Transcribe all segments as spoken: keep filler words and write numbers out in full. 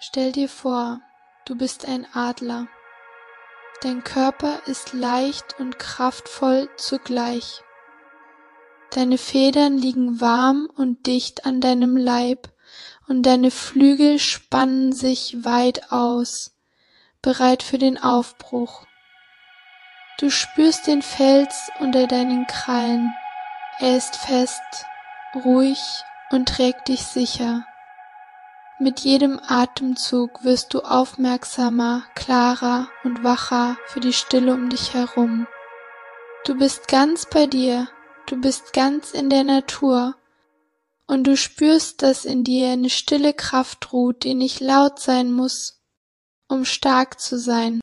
Stell dir vor, du bist ein Adler. Dein Körper ist leicht und kraftvoll zugleich. Deine Federn liegen warm und dicht an deinem Leib und deine Flügel spannen sich weit aus, bereit für den Aufbruch. Du spürst den Fels unter deinen Krallen. Er ist fest, ruhig und trägt dich sicher. Mit jedem Atemzug wirst du aufmerksamer, klarer und wacher für die Stille um dich herum. Du bist ganz bei dir, du bist ganz in der Natur und du spürst, dass in dir eine stille Kraft ruht, die nicht laut sein muss, um stark zu sein.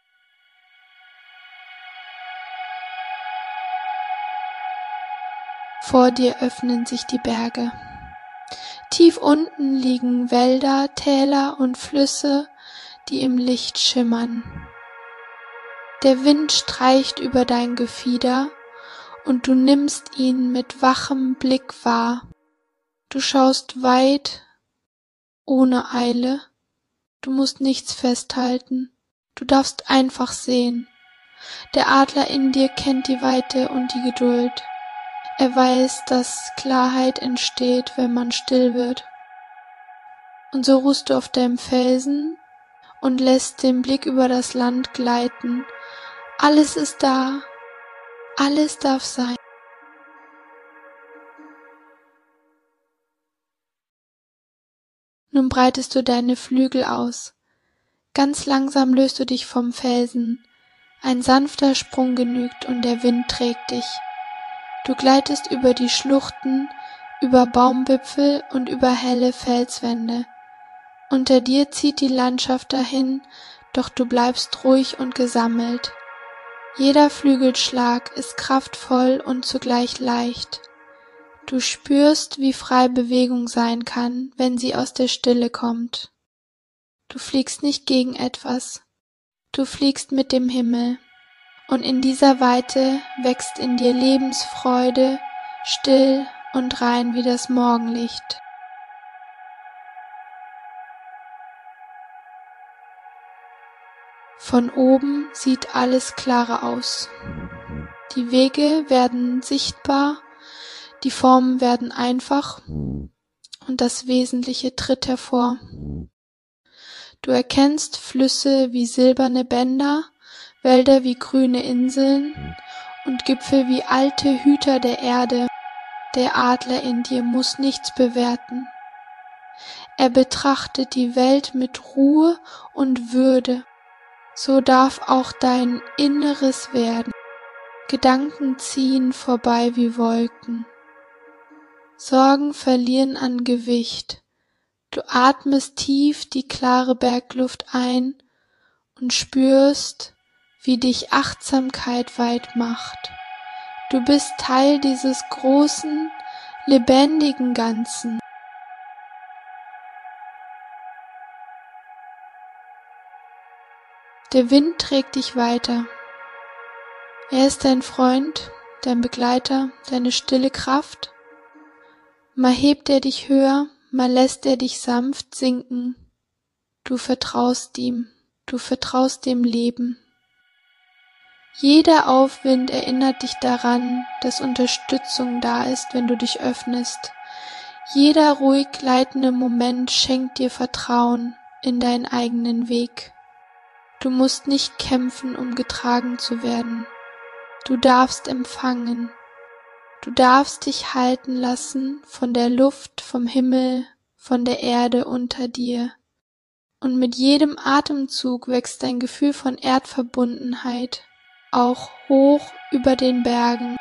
Vor dir öffnen sich die Berge. Tief unten liegen Wälder, Täler und Flüsse, die im Licht schimmern. Der Wind streicht über dein Gefieder und du nimmst ihn mit wachem Blick wahr. Du schaust weit, ohne Eile. Du musst nichts festhalten. Du darfst einfach sehen. Der Adler in dir kennt die Weite und die Geduld. Er weiß, dass Klarheit entsteht, wenn man still wird. Und so ruhst du auf deinem Felsen und lässt den Blick über das Land gleiten. Alles ist da, alles darf sein. Nun breitest du deine Flügel aus. Ganz langsam löst du dich vom Felsen. Ein sanfter Sprung genügt und der Wind trägt dich. Du gleitest über die Schluchten, über Baumwipfel und über helle Felswände. Unter dir zieht die Landschaft dahin, doch du bleibst ruhig und gesammelt. Jeder Flügelschlag ist kraftvoll und zugleich leicht. Du spürst, wie frei Bewegung sein kann, wenn sie aus der Stille kommt. Du fliegst nicht gegen etwas, du fliegst mit dem Himmel. Und in dieser Weite wächst in dir Lebensfreude, still und rein wie das Morgenlicht. Von oben sieht alles klarer aus. Die Wege werden sichtbar, die Formen werden einfach und das Wesentliche tritt hervor. Du erkennst Flüsse wie silberne Bänder, Wälder wie grüne Inseln und Gipfel wie alte Hüter der Erde. Der Adler in dir muss nichts bewerten. Er betrachtet die Welt mit Ruhe und Würde. So darf auch dein Inneres werden. Gedanken ziehen vorbei wie Wolken. Sorgen verlieren an Gewicht. Du atmest tief die klare Bergluft ein und spürst, wie dich Achtsamkeit weit macht. Du bist Teil dieses großen, lebendigen Ganzen. Der Wind trägt dich weiter. Er ist dein Freund, dein Begleiter, deine stille Kraft. Mal hebt er dich höher, mal lässt er dich sanft sinken. Du vertraust ihm, du vertraust dem Leben. Jeder Aufwind erinnert dich daran, dass Unterstützung da ist, wenn du dich öffnest. Jeder ruhig gleitende Moment schenkt dir Vertrauen in deinen eigenen Weg. Du musst nicht kämpfen, um getragen zu werden. Du darfst empfangen. Du darfst dich halten lassen von der Luft, vom Himmel, von der Erde unter dir. Und mit jedem Atemzug wächst dein Gefühl von Erdverbundenheit, auch hoch über den Bergen.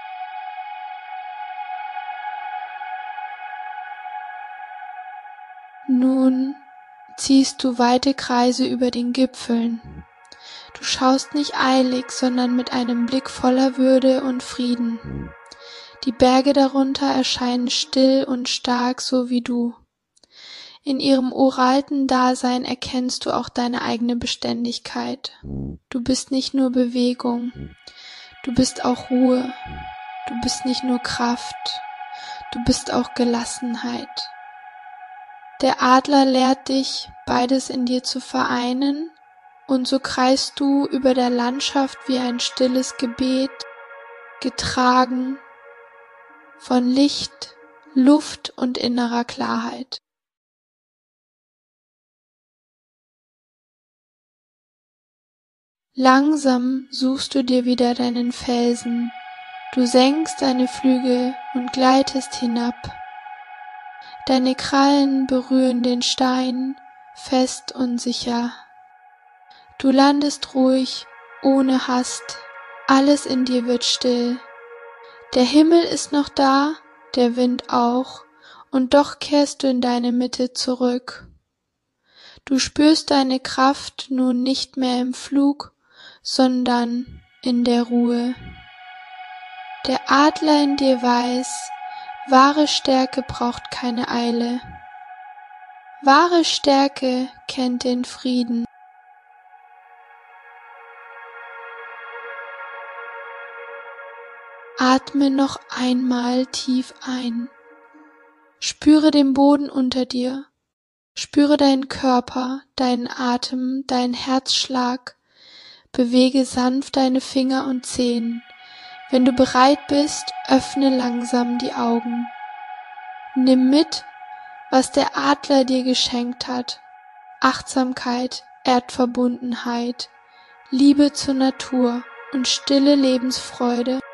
Nun ziehst du weite Kreise über den Gipfeln. Du schaust nicht eilig, sondern mit einem Blick voller Würde und Frieden. Die Berge darunter erscheinen still und stark, so wie du. In ihrem uralten Dasein erkennst du auch deine eigene Beständigkeit. Du bist nicht nur Bewegung, du bist auch Ruhe. Du bist nicht nur Kraft, du bist auch Gelassenheit. Der Adler lehrt dich, beides in dir zu vereinen, und so kreist du über der Landschaft wie ein stilles Gebet, getragen von Licht, Luft und innerer Klarheit. Langsam suchst du dir wieder deinen Felsen, du senkst deine Flügel und gleitest hinab. Deine Krallen berühren den Stein, fest und sicher. Du landest ruhig, ohne Hast, alles in dir wird still. Der Himmel ist noch da, der Wind auch, und doch kehrst du in deine Mitte zurück. Du spürst deine Kraft nun nicht mehr im Flug, sondern in der Ruhe. Der Adler in dir weiß, wahre Stärke braucht keine Eile. Wahre Stärke kennt den Frieden. Atme noch einmal tief ein. Spüre den Boden unter dir. Spüre deinen Körper, deinen Atem, deinen Herzschlag. Bewege sanft deine Finger und Zehen. Wenn du bereit bist, öffne langsam die Augen. Nimm mit, was der Adler dir geschenkt hat. Achtsamkeit, Erdverbundenheit, Liebe zur Natur und stille Lebensfreude.